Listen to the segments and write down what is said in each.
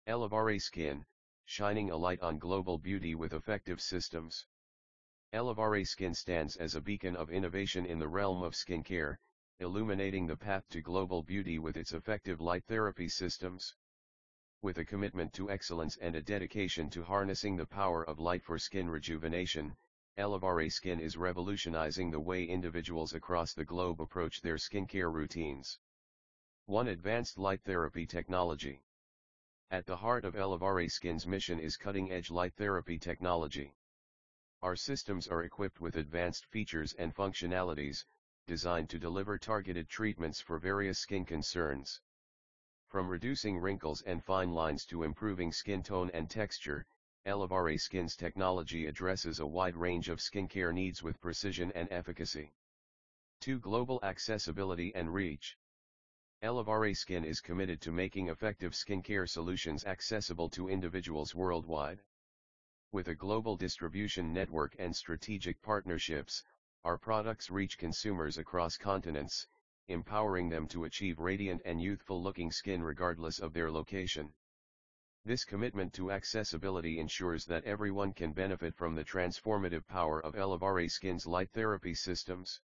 Elevare Skin, shining a light on global beauty with effective systems. Elevare Skin stands as a beacon of innovation in the realm of skincare, illuminating the path to global beauty with its effective light therapy systems. With a commitment to excellence and a dedication to harnessing the power of light for skin rejuvenation, Elevare Skin is revolutionizing the way individuals across the globe approach their skincare routines. 1. Advanced light therapy technology. At the heart of Elevare Skin's mission is cutting-edge light therapy technology. Our systems are equipped with advanced features and functionalities, designed to deliver targeted treatments for various skin concerns. From reducing wrinkles and fine lines to improving skin tone and texture, Elevare Skin's technology addresses a wide range of skincare needs with precision and efficacy. 2. Global accessibility and reach. Elevare Skin is committed to making effective skincare solutions accessible to individuals worldwide. With a global distribution network and strategic partnerships, our products reach consumers across continents, empowering them to achieve radiant and youthful-looking skin regardless of their location. This commitment to accessibility ensures that everyone can benefit from the transformative power of Elevare Skin's light therapy systems.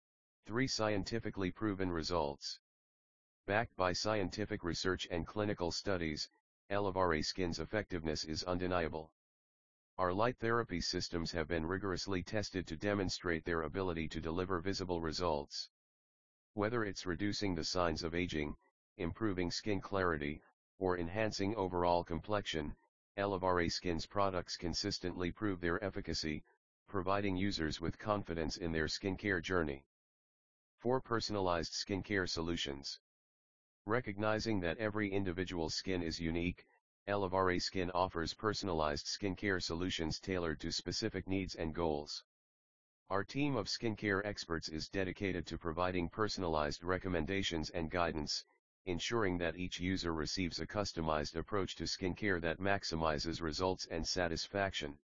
3. Scientifically proven results. Backed by scientific research and clinical studies, Elevare Skin's effectiveness is undeniable. Our light therapy systems have been rigorously tested to demonstrate their ability to deliver visible results. Whether it's reducing the signs of aging, improving skin clarity, or enhancing overall complexion, Elevare Skin's products consistently prove their efficacy, providing users with confidence in their skincare journey. 4. Personalized skincare solutions. Recognizing that every individual's skin is unique, Elevare Skin offers personalized skincare solutions tailored to specific needs and goals. Our team of skincare experts is dedicated to providing personalized recommendations and guidance, ensuring that each user receives a customized approach to skincare that maximizes results and satisfaction.